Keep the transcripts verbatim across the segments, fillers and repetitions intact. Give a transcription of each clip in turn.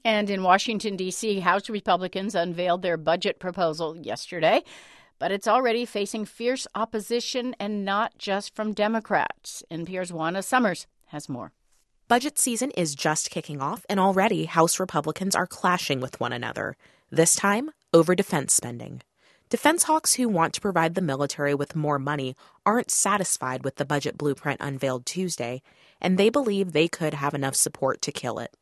And in Washington, D C, House Republicans unveiled their budget proposal yesterday, but it's already facing fierce opposition, and not just from Democrats. N P R's Juana Summers has more. Budget season is just kicking off, and already House Republicans are clashing with one another, this time over defense spending. Defense hawks who want to provide the military with more money aren't satisfied with the budget blueprint unveiled Tuesday, and they believe they could have enough support to kill it.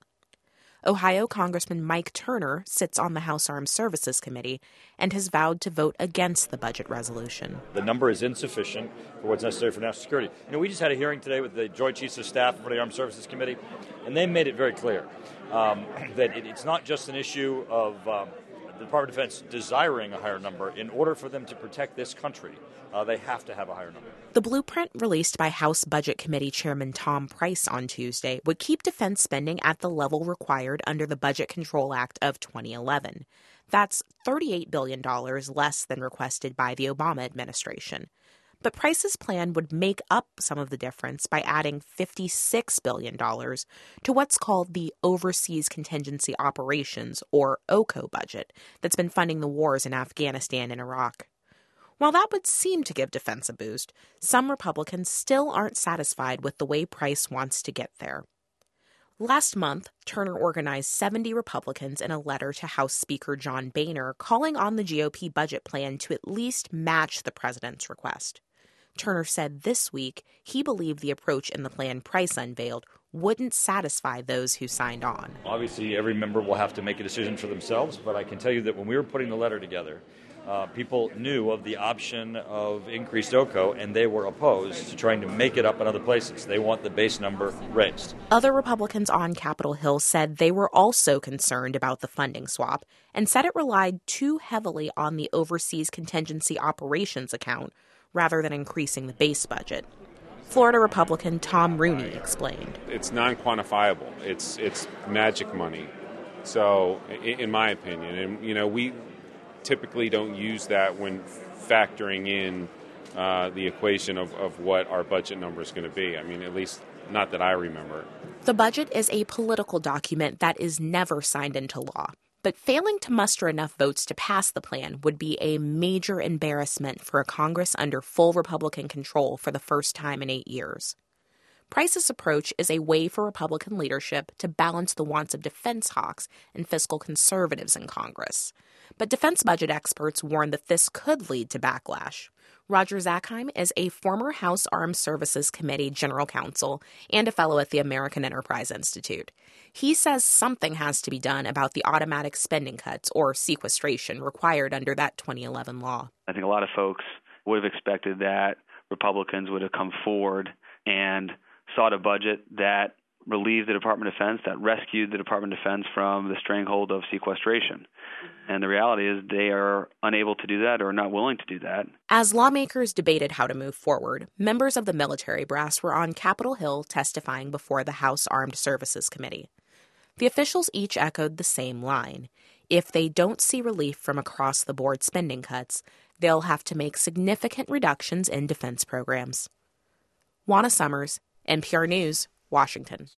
Ohio Congressman Mike Turner sits on the House Armed Services Committee and has vowed to vote against the budget resolution. The number is insufficient for what's necessary for national security. You know, we just had a hearing today with the Joint Chiefs of Staff for the Armed Services Committee, and they made it very clear um, that it, it's not just an issue of um, the Department of Defense desiring a higher number. In order for them to protect this country, uh, they have to have a higher number. The blueprint released by House Budget Committee Chairman Tom Price on Tuesday would keep defense spending at the level required under the Budget Control Act of twenty eleven. That's thirty-eight billion dollars less than requested by the Obama administration. But Price's plan would make up some of the difference by adding fifty-six billion dollars to what's called the Overseas Contingency Operations, or O C O, budget that's been funding the wars in Afghanistan and Iraq. While that would seem to give defense a boost, some Republicans still aren't satisfied with the way Price wants to get there. Last month, Turner organized seventy Republicans in a letter to House Speaker John Boehner calling on the G O P budget plan to at least match the president's request. Turner said this week he believed the approach in the plan Price unveiled wouldn't satisfy those who signed on. Obviously, every member will have to make a decision for themselves, but I can tell you that when we were putting the letter together, Uh, people knew of the option of increased O C O, and they were opposed to trying to make it up in other places. They want the base number raised. Other Republicans on Capitol Hill said they were also concerned about the funding swap and said it relied too heavily on the Overseas Contingency Operations account rather than increasing the base budget. Florida Republican Tom Rooney explained. It's non-quantifiable. It's it's magic money. So, in my opinion, and you know, we typically don't use that when factoring in uh, the equation of, of what our budget number is going to be. I mean, at least not that I remember. The budget is a political document that is never signed into law, but failing to muster enough votes to pass the plan would be a major embarrassment for a Congress under full Republican control for the first time in eight years. Price's approach is a way for Republican leadership to balance the wants of defense hawks and fiscal conservatives in Congress. But defense budget experts warn that this could lead to backlash. Roger Zakheim is a former House Armed Services Committee general counsel and a fellow at the American Enterprise Institute. He says something has to be done about the automatic spending cuts or sequestration required under that twenty eleven law. I think a lot of folks would have expected that Republicans would have come forward and sought a budget that relieved the Department of Defense, that rescued the Department of Defense from the stranglehold of sequestration. And the reality is they are unable to do that or not willing to do that. As lawmakers debated how to move forward, members of the military brass were on Capitol Hill testifying before the House Armed Services Committee. The officials each echoed the same line. If they don't see relief from across-the-board spending cuts, they'll have to make significant reductions in defense programs. Juana Summers, N P R News, Washington.